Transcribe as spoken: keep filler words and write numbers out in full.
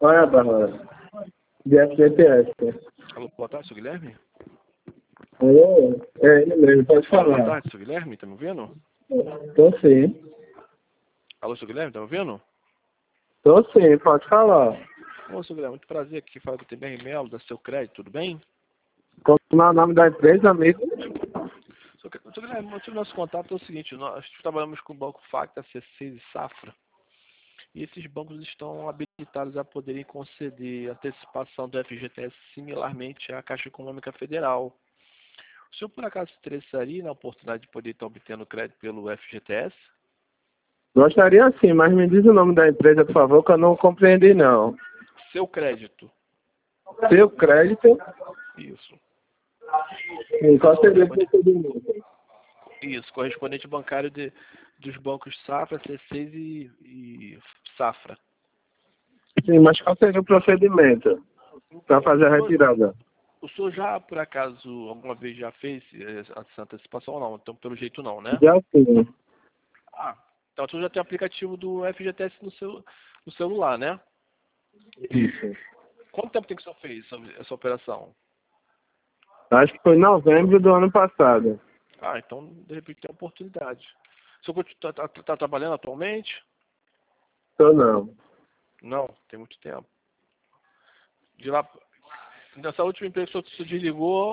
Olha, Bárbara. De F G T S. Alô, boa tarde, seu Guilherme? Alô? É ele mesmo, pode Boa falar. tarde, seu Guilherme, tá me ouvindo? Tô sim. Alô, seu Guilherme, tá me ouvindo? Tô sim, pode falar. Ô, seu Guilherme, muito prazer aqui, fala com o T B R Melo, da Seu Crédito, tudo bem? Como é o nome da empresa, amigo? Seu seu Guilherme, o motivo do nosso contato é o seguinte, nós trabalhamos com o Banco Facta, C seis e Safra, e esses bancos estão habilitados a poderem conceder antecipação do F G T S similarmente à Caixa Econômica Federal. O senhor, por acaso, se interessaria na oportunidade de poder estar obtendo crédito pelo F G T S? Gostaria sim, mas me diz o nome da empresa, por favor, que eu não compreendi, não. Seu Crédito. Seu crédito? Isso. Sim, qual seria o procedimento? Isso, correspondente bancário de, dos bancos Safra, C seis e, e Safra. Sim, mas qual seria o procedimento para fazer a retirada? O senhor já, por acaso, alguma vez já fez essa antecipação ou não? Então, pelo jeito não, né? Já sim. Ah, então o senhor já tem o aplicativo do F G T S no, seu, no celular, né? Isso. Quanto tempo tem que o senhor fez essa, essa operação? Acho que foi em novembro do ano passado. Ah, então, de repente, tem oportunidade. O senhor está tá, tá trabalhando atualmente? Tô não. Não, tem muito tempo. De lá, nessa última empresa que o senhor se desligou,